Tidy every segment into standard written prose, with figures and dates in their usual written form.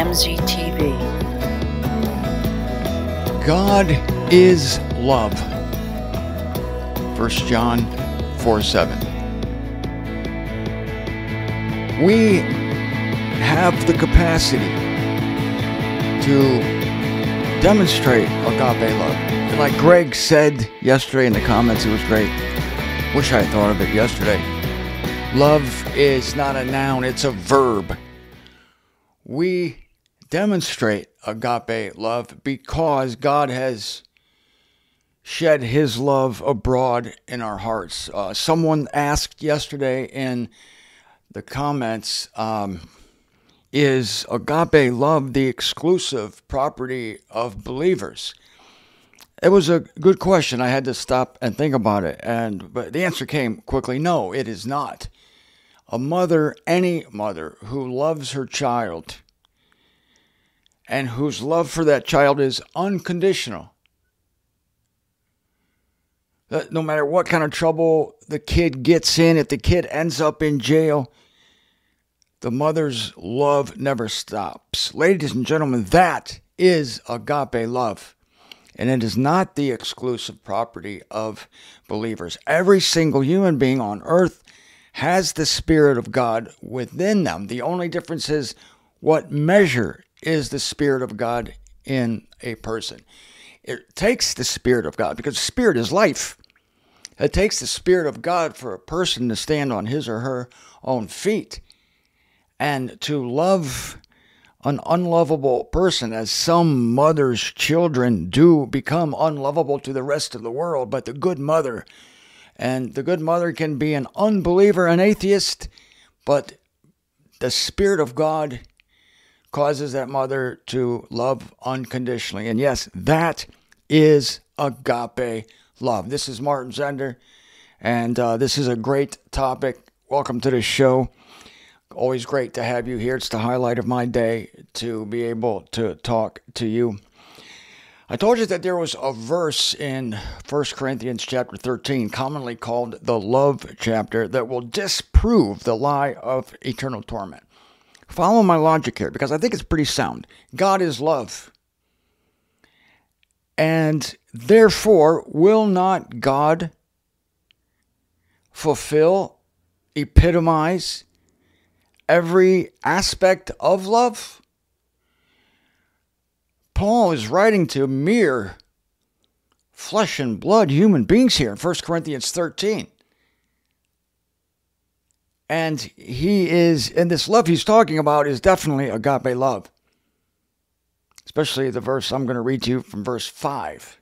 MZTV. God is love. 1 John 4:7. We have the capacity to demonstrate agape love. And like Greg said yesterday in the comments, it was great. Wish I had thought of it yesterday. Love is not a noun, it's a verb. We demonstrate agape love because God has shed his love abroad in our hearts. Someone asked yesterday in the comments, is agape love the exclusive property of believers? It was a good question. I had to stop and think about it. But the answer came quickly. No, it is not. A mother, any mother who loves her child and whose love for that child is unconditional, no matter what kind of trouble the kid gets in, if the kid ends up in jail, the mother's love never stops. Ladies and gentlemen, that is agape love. And it is not the exclusive property of believers. Every single human being on earth has the Spirit of God within them. The only difference is what measure is the Spirit of God in a person. It takes the Spirit of God, because Spirit is life. It takes the Spirit of God for a person to stand on his or her own feet and to love an unlovable person, as some mothers' children do become unlovable to the rest of the world. But the good mother, and the good mother can be an unbeliever, an atheist, but the Spirit of God causes that mother to love unconditionally. And yes, that is agape love. This is Martin Zender, and this is a great topic. Welcome to the show. Always great to have you here. It's the highlight of my day to be able to talk to you. I told you that there was a verse in 1 Corinthians chapter 13, commonly called the love chapter, that will disprove the lie of eternal torment. Follow my logic here, because I think it's pretty sound. God is love. And therefore, will not God fulfill, epitomize every aspect of love? Paul is writing to mere flesh and blood human beings here in 1 Corinthians 13. And he is, and this love he's talking about is definitely agape love. Especially the verse I'm going to read to you from verse 5.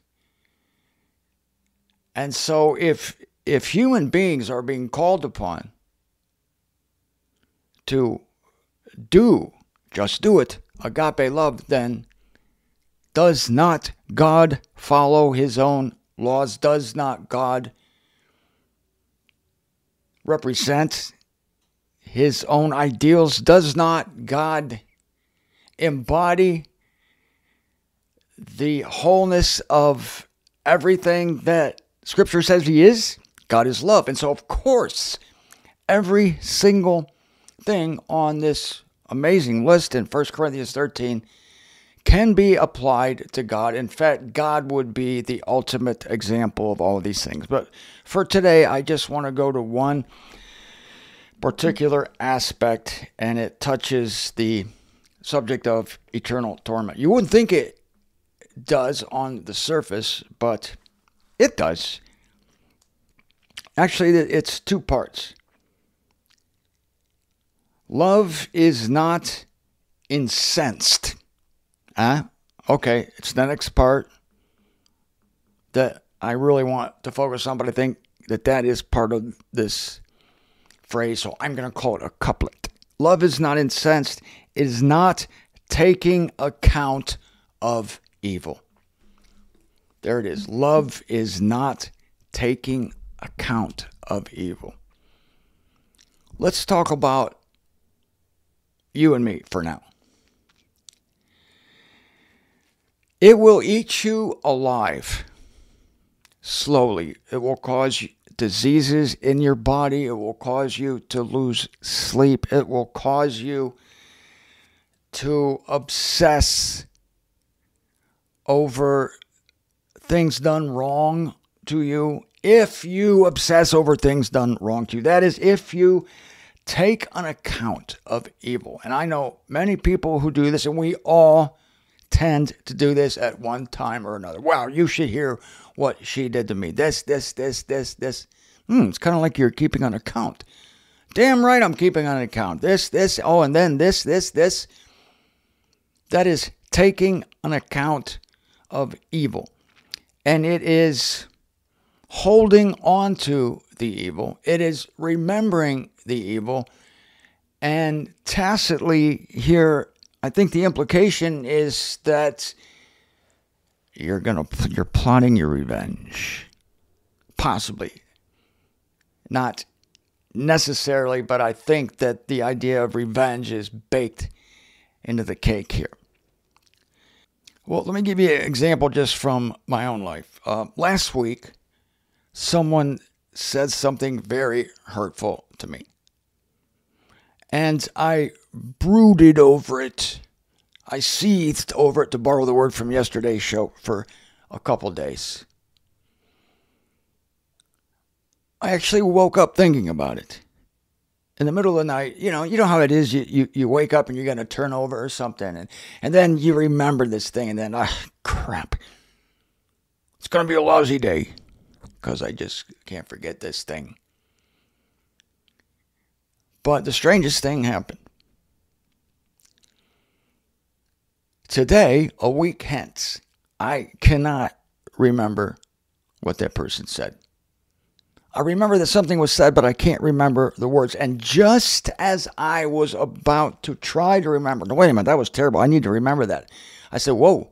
And so if human beings are being called upon to just do it, agape love, then does not God follow his own laws? Does not God represent his own ideals? Does not God embody the wholeness of everything that Scripture says he is? God is love. And so, of course, every single thing on this amazing list in 1 Corinthians 13 can be applied to God. In fact, God would be the ultimate example of all of these things. But for today, I just want to go to one particular aspect, and it touches the subject of eternal torment. You wouldn't think it does on the surface, but it does. Actually, it's two parts. Love is not incensed. Okay, it's the next part that I really want to focus on, but I think that is part of this phrase, so I'm going to call it a couplet. Love is not incensed. It is not taking account of evil. There it is. Love is not taking account of evil. Let's talk about you and me for now. It will eat you alive slowly. It will cause diseases in your body. It will cause you to lose sleep. It will cause you to obsess over things done wrong to you, if you obsess over things done wrong to you, that is, if you take an account of evil. And I know many people who do this, and we all tend to do this at one time or another. Wow, you should hear what she did to me. This. It's kind of like you're keeping an account. Damn right I'm keeping an account. This. Oh, and then this. That is taking an account of evil. And it is holding on to the evil. It is remembering the evil. And tacitly here, I think the implication is that you're plotting your revenge. Possibly. Not necessarily, but I think that the idea of revenge is baked into the cake here. Well, let me give you an example just from my own life. Last week, someone said something very hurtful to me. And I brooded over it. I seethed over it, to borrow the word from yesterday's show, for a couple days. I actually woke up thinking about it. In the middle of the night, you know how it is, you wake up and you're going to turn over or something, and then you remember this thing, and then, crap. It's going to be a lousy day, because I just can't forget this thing. But the strangest thing happened. Today, a week hence, I cannot remember what that person said. I remember that something was said, but I can't remember the words. And just as I was about to try to remember, no, wait a minute, that was terrible. I need to remember that. I said, whoa.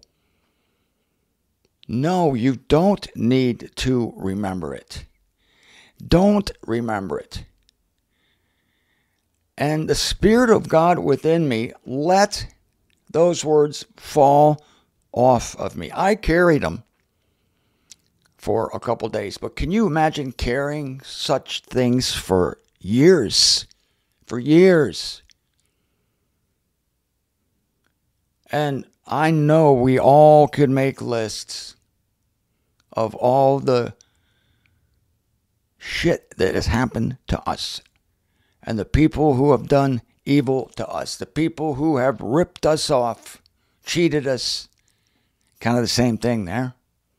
No, you don't need to remember it. Don't remember it. And the Spirit of God within me let those words fall off of me. I carried them for a couple days. But can you imagine carrying such things for years? For years. And I know we all could make lists of all the shit that has happened to us. And the people who have done evil to us. The people who have ripped us off, cheated us. Kind of the same thing there.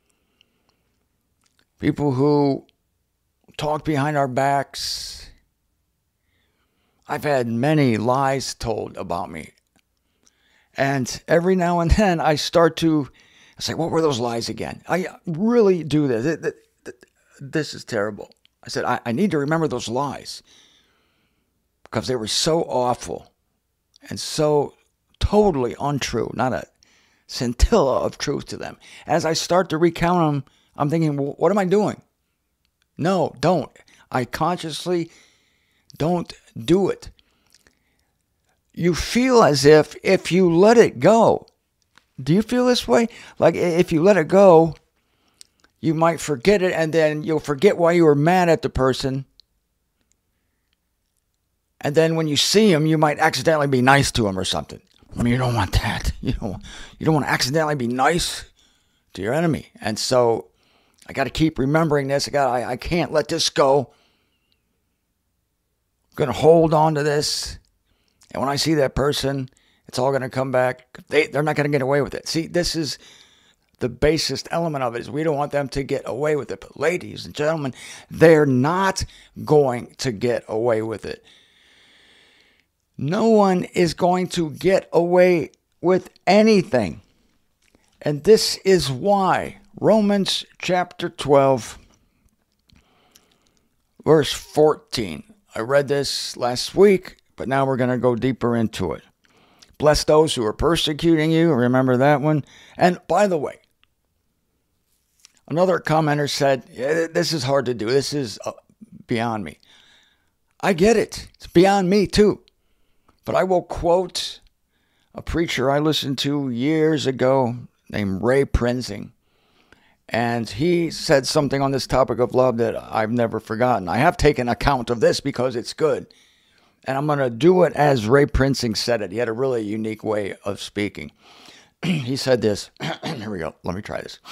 People who talk behind our backs. I've had many lies told about me. And every now and then I start to say, what were those lies again? I really do this. This is terrible. I said, I need to remember those lies. Because they were so awful and so totally untrue. Not a scintilla of truth to them. As I start to recount them, I'm thinking, well, what am I doing? No, don't. I consciously don't do it. You feel as if you let it go. Do you feel this way? Like if you let it go, you might forget it, and then you'll forget why you were mad at the person. And then when you see him, you might accidentally be nice to him or something. I mean, you don't want that. You don't want to accidentally be nice to your enemy. And so I got to keep remembering this. I can't let this go. I'm going to hold on to this. And when I see that person, it's all going to come back. They're not going to get away with it. See, this is the basest element of it, is we don't want them to get away with it. But ladies and gentlemen, they're not going to get away with it. No one is going to get away with anything. And this is why Romans chapter 12, verse 14. I read this last week, but now we're going to go deeper into it. Bless those who are persecuting you. Remember that one. And by the way, another commenter said, this is hard to do. This is beyond me. I get it. It's beyond me too. But I will quote a preacher I listened to years ago named Ray Prinzing. And he said something on this topic of love that I've never forgotten. I have taken account of this because it's good. And I'm going to do it as Ray Prinzing said it. He had a really unique way of speaking. He said this. Here we go. Let me try this.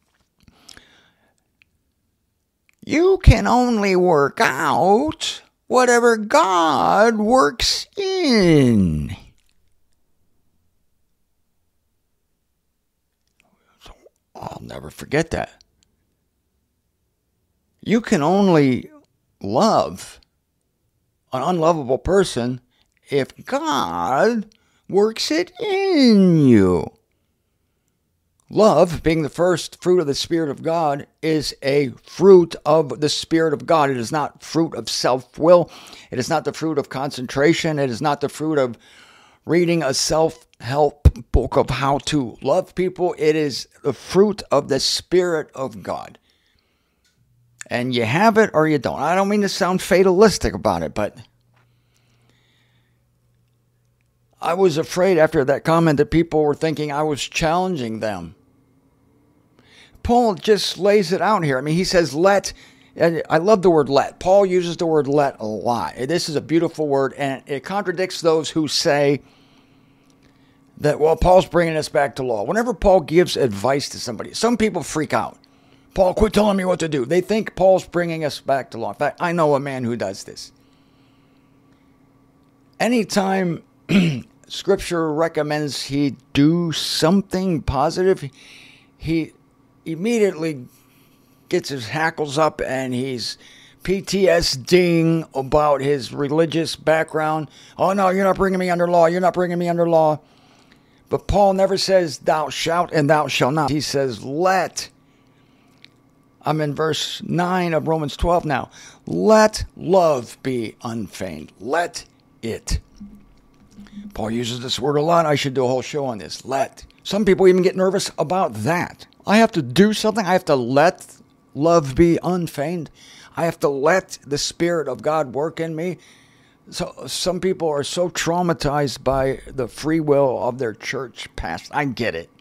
You can only work out whatever God works in. So I'll never forget that. You can only love an unlovable person if God works it in you. Love, being the first fruit of the Spirit of God, is a fruit of the Spirit of God. It is not fruit of self-will. It is not the fruit of concentration. It is not the fruit of reading a self-help book of how to love people. It is the fruit of the Spirit of God. And you have it or you don't. I don't mean to sound fatalistic about it, but I was afraid after that comment that people were thinking I was challenging them. Paul just lays it out here. I mean, he says, let. I love the word let. Paul uses the word let a lot. This is a beautiful word, and it contradicts those who say that, well, Paul's bringing us back to law. Whenever Paul gives advice to somebody, some people freak out. Paul, quit telling me what to do. They think Paul's bringing us back to law. In fact, I know a man who does this. Anytime Scripture recommends he do something positive, he immediately gets his hackles up and he's PTSDing about his religious background. Oh, no, you're not bringing me under law. You're not bringing me under law. But Paul never says thou shalt and thou shalt not. He says let. I'm in verse 9 of Romans 12 now. Let love be unfeigned. Let it. Paul uses this word a lot. I should do a whole show on this. Let. Some people even get nervous about that. I have to do something. I have to let love be unfeigned. I have to let the Spirit of God work in me. So some people are so traumatized by the free will of their church past. I get it.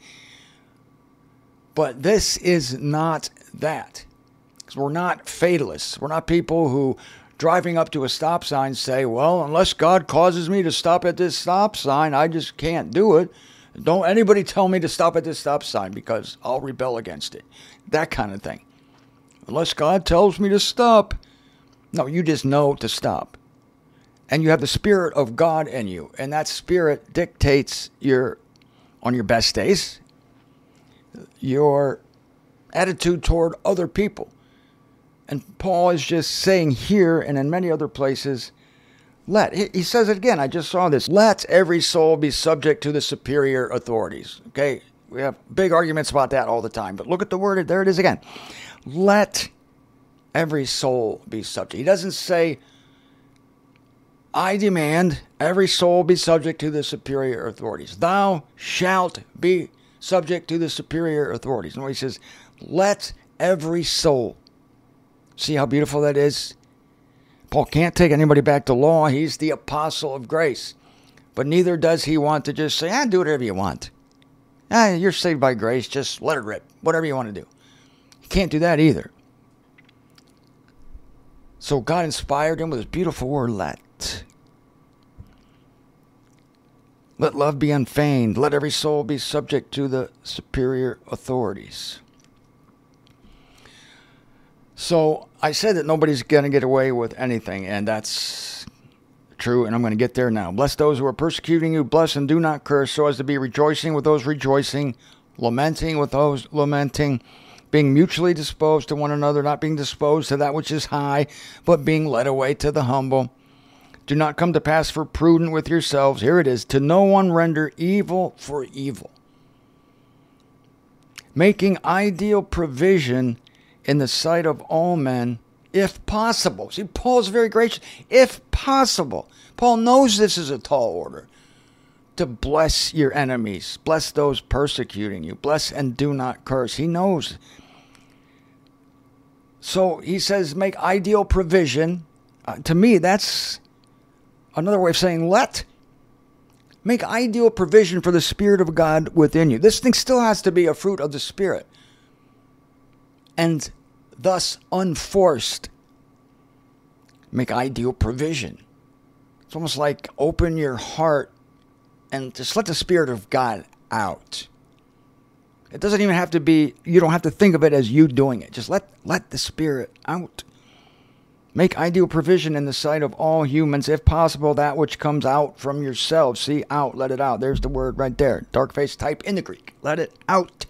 But this is not that. Because we're not fatalists. We're not people who, driving up to a stop sign, say, well, unless God causes me to stop at this stop sign, I just can't do it. Don't anybody tell me to stop at this stop sign because I'll rebel against it. That kind of thing. Unless God tells me to stop. No, you just know to stop. And you have the Spirit of God in you. And that Spirit dictates on your best days, your attitude toward other people. And Paul is just saying here and in many other places, let. He says it again. I just saw this. Let every soul be subject to the superior authorities. Okay, we have big arguments about that all the time. But look at the word. There it is again. Let every soul be subject. He doesn't say, I demand every soul be subject to the superior authorities. Thou shalt be subject to the superior authorities. No, he says, let every soul. See how beautiful that is? Paul can't take anybody back to law. He's the apostle of grace. But neither does he want to just say, do whatever you want. You're saved by grace. Just let it rip. Whatever you want to do. He can't do that either. So God inspired him with his beautiful word, let. Let love be unfeigned. Let every soul be subject to the superior authorities. So I said that nobody's going to get away with anything, and that's true, and I'm going to get there now. Bless those who are persecuting you. Bless and do not curse, so as to be rejoicing with those rejoicing, lamenting with those lamenting, being mutually disposed to one another, not being disposed to that which is high, but being led away to the humble. Do not come to pass for prudent with yourselves. Here it is. To no one render evil for evil. Making ideal provision in the sight of all men, if possible. See, Paul's very gracious. If possible. Paul knows this is a tall order. To bless your enemies. Bless those persecuting you. Bless and do not curse. He knows. So he says, make ideal provision. To me, that's another way of saying let. Make ideal provision for the Spirit of God within you. This thing still has to be a fruit of the Spirit. And thus unforced. Make ideal provision. It's almost like open your heart and just let the Spirit of God out. It doesn't even have to be, you don't have to think of it as you doing it. Just let the Spirit out. Make ideal provision in the sight of all humans, if possible, that which comes out from yourselves. See, out, let it out. There's the word right there. Dark face type in the Greek. Let it out.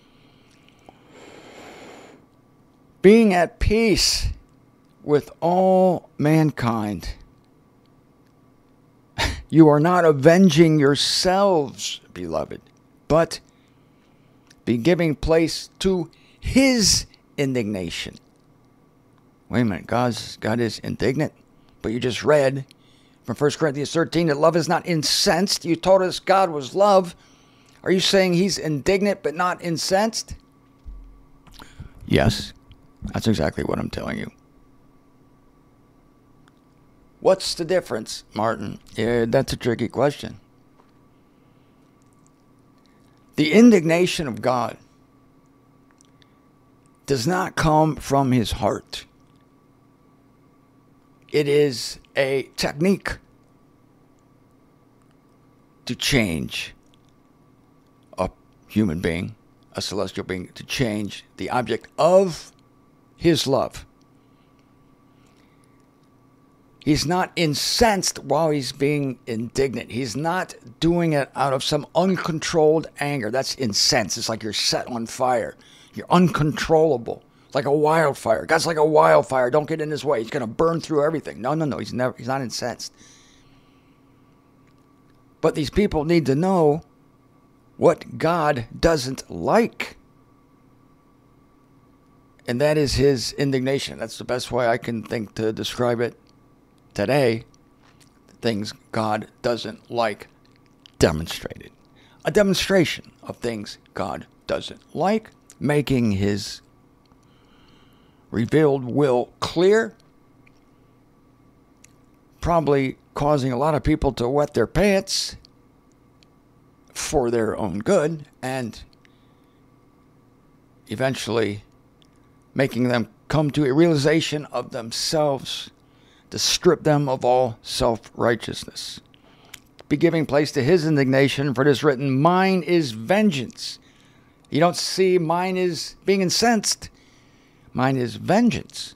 Being at peace with all mankind. You are not avenging yourselves, beloved, but be giving place to his indignation. Wait a minute, God is indignant, but you just read from 1 Corinthians 13 that love is not incensed. You told us God was love. Are you saying he's indignant but not incensed? Yes, that's exactly what I'm telling you. What's the difference, Martin? Yeah, that's a tricky question. The indignation of God does not come from his heart. It is a technique to change a human being, a celestial being, to change the object of his love. He's not incensed while he's being indignant. He's not doing it out of some uncontrolled anger. That's incense. It's like you're set on fire. You're uncontrollable. Like a wildfire. God's like a wildfire. Don't get in his way. He's going to burn through everything. No. He's not incensed. But these people need to know what God doesn't like. And that is his indignation. That's the best way I can think to describe it today. The things God doesn't like demonstrated. A demonstration of things God doesn't like, making his revealed will clear, probably causing a lot of people to wet their pants for their own good, and eventually making them come to a realization of themselves to strip them of all self-righteousness. Be giving place to his indignation, for it is written, mine is vengeance. You don't see mine is being incensed. Mine is vengeance.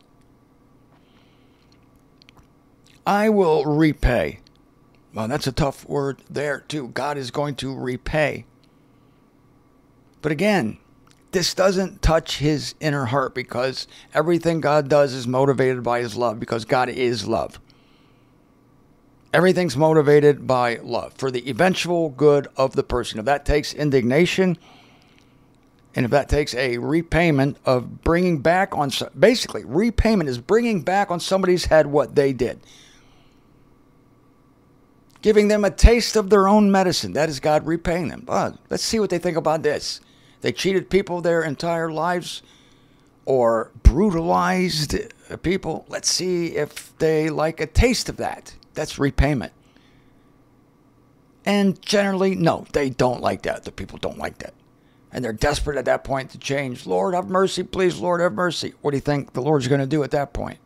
I will repay. Well, that's a tough word there, too. God is going to repay. But again, this doesn't touch his inner heart, because everything God does is motivated by his love, because God is love. Everything's motivated by love for the eventual good of the person. If that takes indignation, and if that takes a repayment of bringing back on, basically, repayment is bringing back on somebody's head what they did. Giving them a taste of their own medicine. That is God repaying them. But let's see what they think about this. They cheated people their entire lives or brutalized people. Let's see if they like a taste of that. That's repayment. And generally, no, they don't like that. The people don't like that. And they're desperate at that point to change. Lord, have mercy, please, Lord, have mercy. What do you think the Lord's going to do at that point?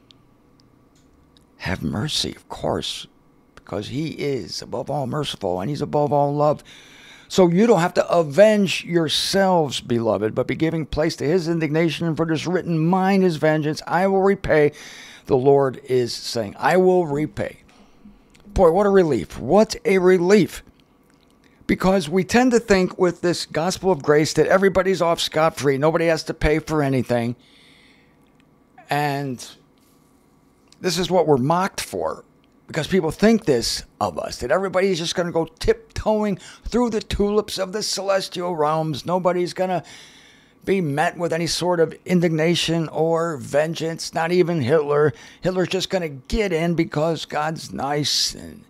Have mercy, of course, because he is above all merciful and he's above all love. So you don't have to avenge yourselves, beloved, but be giving place to his indignation, for it is written, mine is vengeance, I will repay. The Lord is saying, I will repay. Boy, what a relief. What a relief. Because we tend to think with this gospel of grace that everybody's off scot-free. Nobody has to pay for anything. And this is what we're mocked for. Because people think this of us, that everybody's just going to go tiptoeing through the tulips of the celestial realms. Nobody's going to be met with any sort of indignation or vengeance. Not even Hitler. Hitler's just going to get in because God's nice. And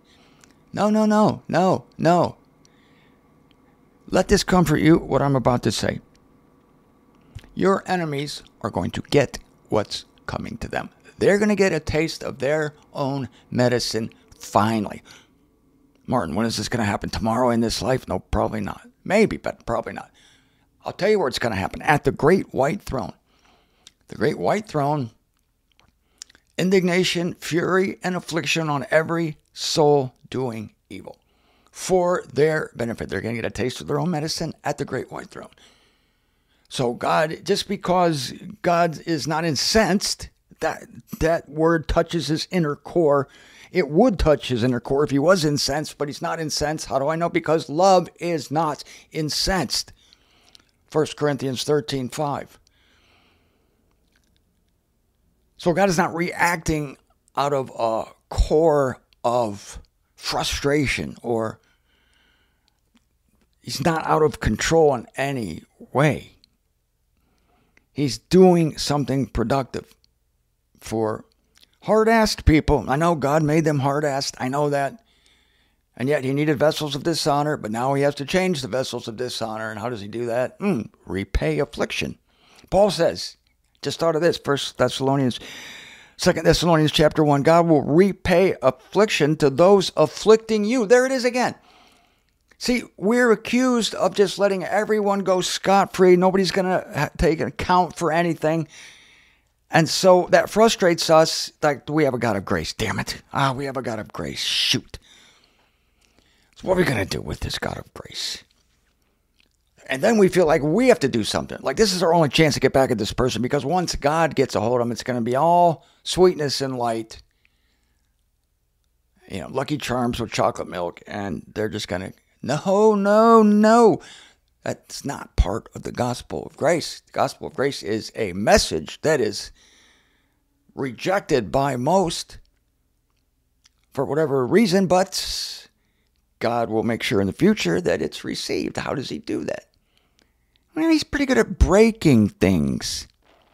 no. Let this comfort you, what I'm about to say. Your enemies are going to get what's coming to them. They're going to get a taste of their own medicine finally. Martin, when is this going to happen? Tomorrow in this life? No, probably not. Maybe, but probably not. I'll tell you where it's going to happen. At the great white throne. The great white throne, indignation, fury, and affliction on every soul doing evil for their benefit. They're going to get a taste of their own medicine at the great white throne. So God, just because God is not incensed, that word touches his inner core. It would touch his inner core if he was incensed, but he's not incensed. How do I know? Because love is not incensed. 1 Corinthians 13:5. So God is not reacting out of a core of frustration, or he's not out of control in any way. He's doing something productive for hard-assed people. I know God made them hard-assed. I know that. And yet he needed vessels of dishonor, but now he has to change the vessels of dishonor. And how does he do that? Repay affliction. Paul says, just thought of this, 2 Thessalonians chapter 1, God will repay affliction to those afflicting you. There it is again. See, we're accused of just letting everyone go scot-free. Nobody's going to take an account for anything. And so that frustrates us. Like, we have a God of grace. Damn it. We have a God of grace. Shoot. So what are we going to do with this God of grace? And then we feel like we have to do something. Like, this is our only chance to get back at this person, because once God gets a hold of them, it's going to be all sweetness and light. Lucky Charms with chocolate milk. And they're just going to, no. That's not part of the gospel of grace. The gospel of grace is a message that is rejected by most for whatever reason, but God will make sure in the future that it's received. How does he do that? Well, he's pretty good at breaking things.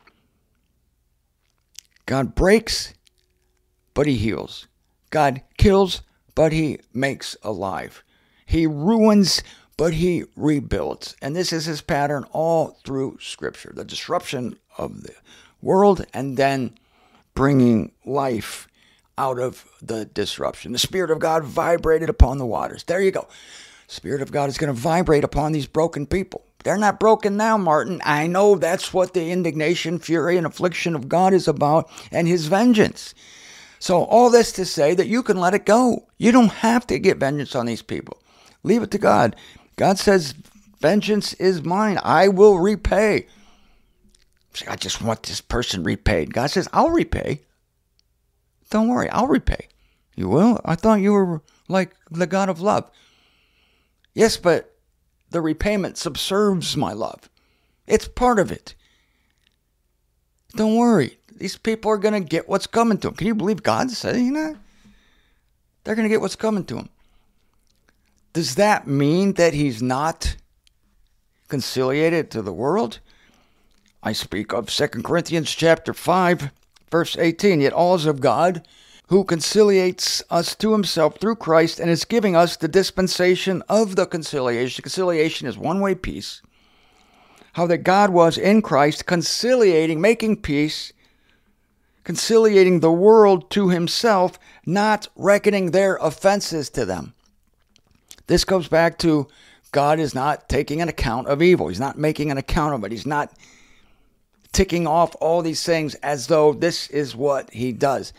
God breaks, but he heals. God kills, but he makes alive. He ruins, but he rebuilds. And this is his pattern all through Scripture. The disruption of the world and then bringing life out of the disruption. The Spirit of God vibrated upon the waters. There you go. The Spirit of God is going to vibrate upon these broken people. They're not broken now, Martin. I know that's what the indignation, fury, and affliction of God is about, and his vengeance. So all this to say that you can let it go. You don't have to get vengeance on these people. Leave it to God. God says, vengeance is mine. I will repay. I just want this person repaid. God says, I'll repay. Don't worry, I'll repay. You will? I thought you were like the God of love. Yes, but the repayment subserves my love. It's part of it. Don't worry. These people are going to get what's coming to them. Can you believe God's saying that? They're going to get what's coming to them. Does that mean that he's not conciliated to the world? I speak of 2 Corinthians chapter 5, verse 18. Yet all is of God, who conciliates us to himself through Christ and is giving us the dispensation of the conciliation. Conciliation is one-way peace. How that God was in Christ conciliating, making peace, conciliating the world to himself, not reckoning their offenses to them. This goes back to God is not taking an account of evil. He's not making an account of it. He's not ticking off all these things as though this is what he does.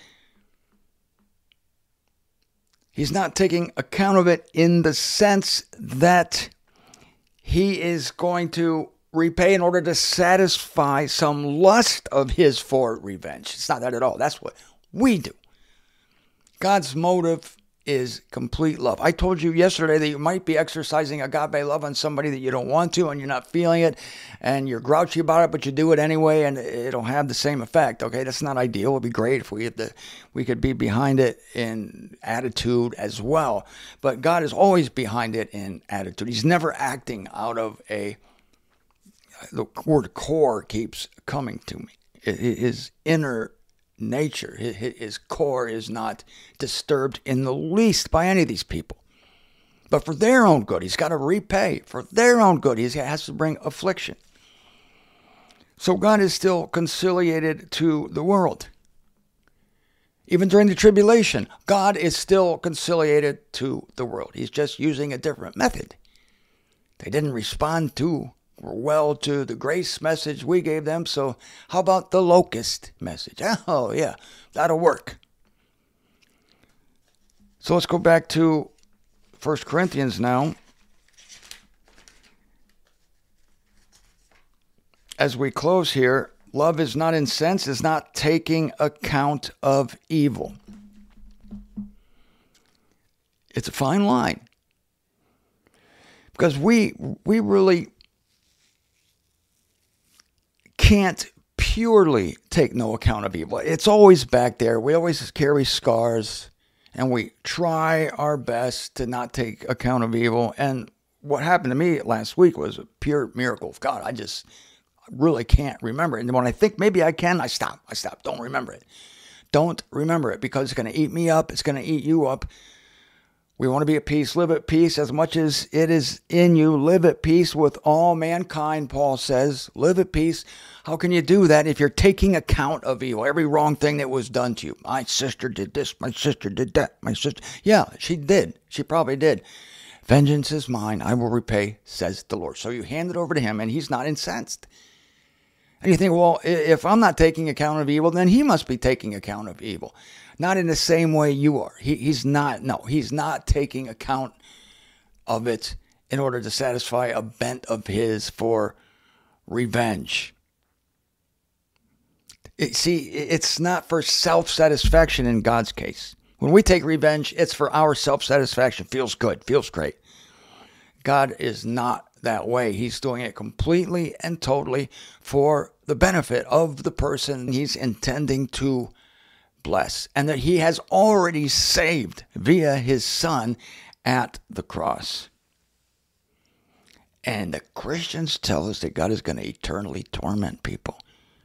He's not taking account of it in the sense that he is going to repay in order to satisfy some lust of his for revenge. It's not that at all. That's what we do. God's motive is complete love. I told you yesterday that you might be exercising agape love on somebody that you don't want to, and you're not feeling it, and you're grouchy about it, but you do it anyway, and it'll have the same effect. Okay, that's not ideal. It would be great if we could be behind it in attitude as well. But God is always behind it in attitude. He's never acting out of the word core keeps coming to me. His inner nature, his core is not disturbed in the least by any of these people. But for their own good, he's got to repay. For their own good, he has to bring affliction. So God is still conciliated to the world. Even during the tribulation, God is still conciliated to the world. He's just using a different method. They didn't respond too well to the grace message we gave them, so how about the locust message? Oh, yeah, that'll work. So let's go back to 1 Corinthians now. As we close here, love is not incensed, is not taking account of evil. It's a fine line. Because we really can't purely take no account of evil. It's always back there. We always carry scars, and we try our best to not take account of evil. And what happened to me last week was a pure miracle of God. I really can't remember it. And when I think maybe I can, I stop. Don't remember it. Don't remember it, because it's going to eat me up. It's going to eat you up. We want to be at peace. Live at peace as much as it is in you. Live at peace with all mankind, Paul says. Live at peace. How can you do that if you're taking account of evil? Every wrong thing that was done to you. My sister did this. My sister did that. My sister. Yeah, she did. She probably did. Vengeance is mine. I will repay, says the Lord. So you hand it over to him, and he's not incensed. And you think, well, if I'm not taking account of evil, then he must be taking account of evil. Not in the same way you are. He's not. No, he's not taking account of it in order to satisfy a bent of his for revenge. It's not for self-satisfaction in God's case. When we take revenge, it's for our self-satisfaction. Feels good. Feels great. God is not that way. He's doing it completely and totally for the benefit of the person he's intending to bless, and that he has already saved via his son at the cross. And the Christians tell us that God is going to eternally torment people.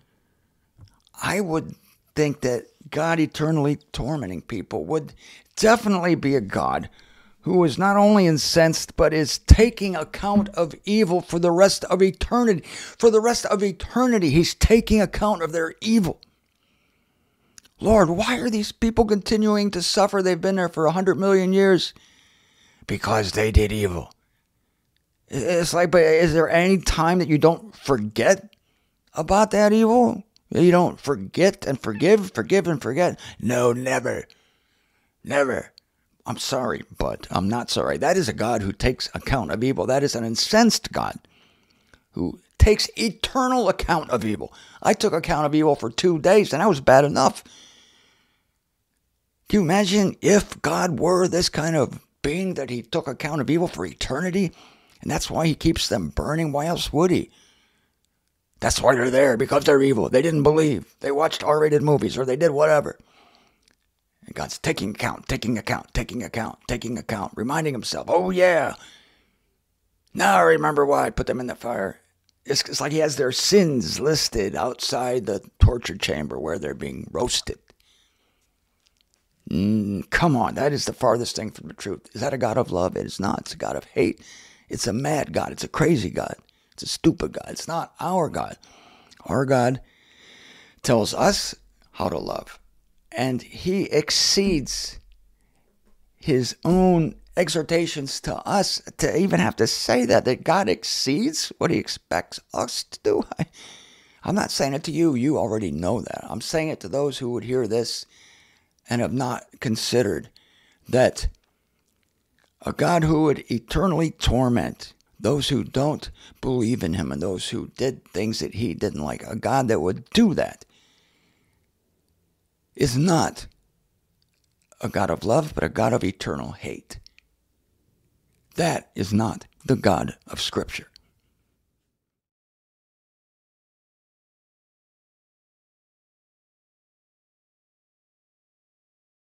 I would think that God eternally tormenting people would definitely be a God who is not only incensed, but is taking account of evil for the rest of eternity. For the rest of eternity, he's taking account of their evil. Lord, why are these people continuing to suffer? They've been there for 100 million years. Because they did evil. It's like, but is there any time that you don't forget about that evil? You don't forget and forgive and forget? No, never. Never. I'm sorry, but I'm not sorry. That is a God who takes account of evil. That is an incensed God who takes eternal account of evil. I took account of evil for 2 days, and that was bad enough. Can you imagine if God were this kind of being that he took account of evil for eternity? And that's why he keeps them burning. Why else would he? That's why they're there, because they're evil. They didn't believe. They watched R-rated movies, or they did whatever. And God's taking account, reminding himself, oh yeah, now I remember why I put them in the fire. It's like he has their sins listed outside the torture chamber where they're being roasted. Come on, that is the farthest thing from the truth. Is that a God of love? It is not. It's a God of hate. It's a mad God. It's a crazy God. It's a stupid God. It's not our God. Our God tells us how to love. And he exceeds his own exhortations to us to even have to say that God exceeds what he expects us to do. I'm not saying it to you. You already know that. I'm saying it to those who would hear this and have not considered that a God who would eternally torment those who don't believe in him and those who did things that he didn't like, a God that would do that, is not a God of love, but a God of eternal hate. That is not the God of Scripture.